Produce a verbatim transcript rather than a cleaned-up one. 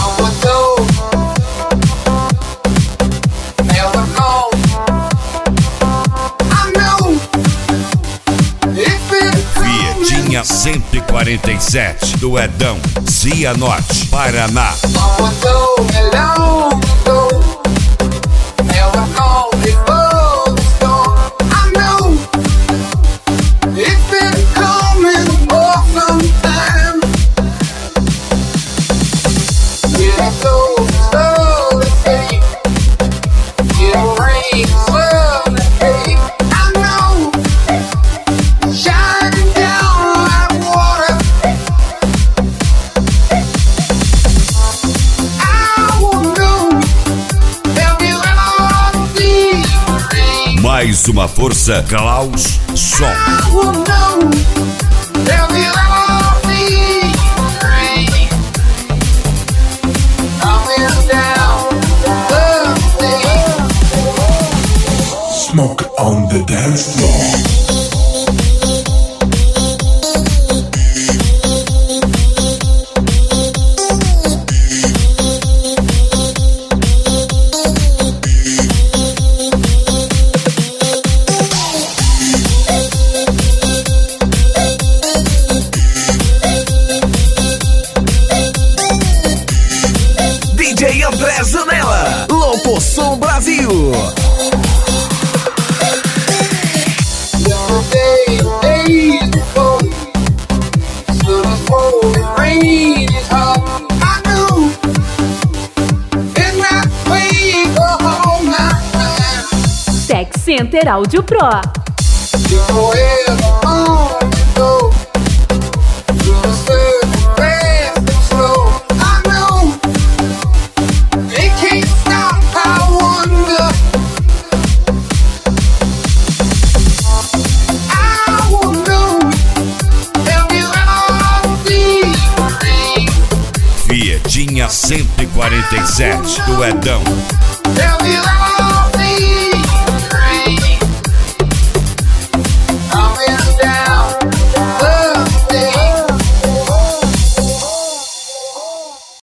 Fietinha cento e quarenta e sete do Edão, Cianorte, Paraná. Mais uma força, Klaus Som. Smoke on the dance floor. D J André Zanella, Lopoção Brasil. Tech Center Audio Pro. Fietinha cento e quarenta e sete do Edão.